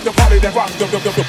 the party that rocks the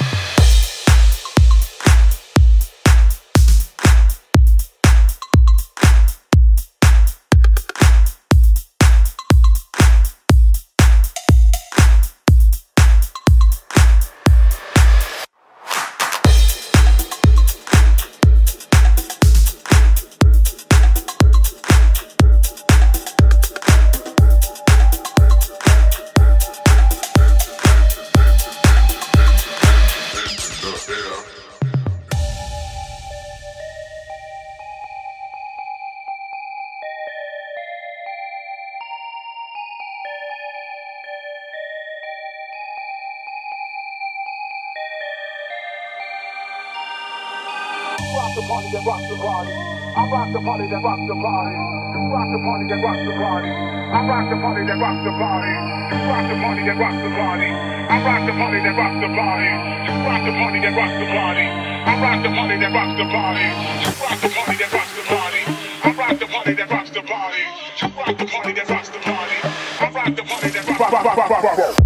rock the party that rocks the party. I rock the party that rocks the party. You rock the party that rocks the party. I rock the party that rocks the party. You rock the party that rocks the party. I rock the party that rocks the party. You rock the party that rocks the party. I rock the party that rocks the party. You rock the party that rocks the party. I rock the party that rocks the party. You rock the party that rocks the party. I rock the party that rocks the party.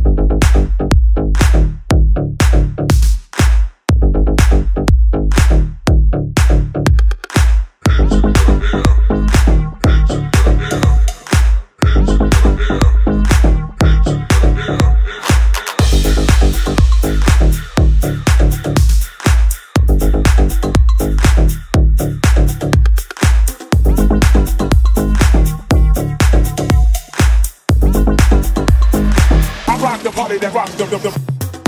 That rocks the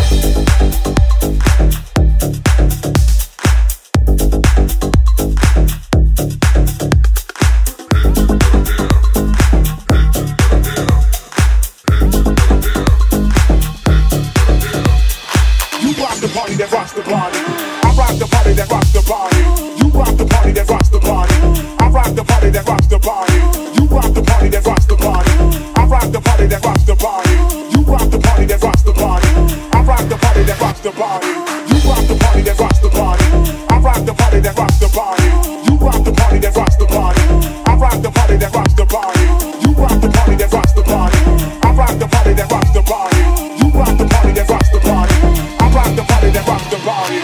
You rock the party that rocks the party. I rock the party that rocks the party. You rock the party that rocks the party. I rock the party that rocks the party. You rock the party that rocks the party. I rock the party that rocks the party. You rock the party that rocks the party. I rock the party that rocks the party. You rock the party that rocks the party. I rock the party that rocks the party. You rock the party that rocks the party. I rock the party that rocks the party. You rock the party that rocks the party. I rock the party that rocks the party. You rock the party that rocks the party. I rock the party that rocks the party.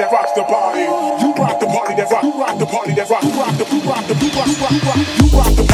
You rock the party that rock the party. You rock the party that rock the party. You rock the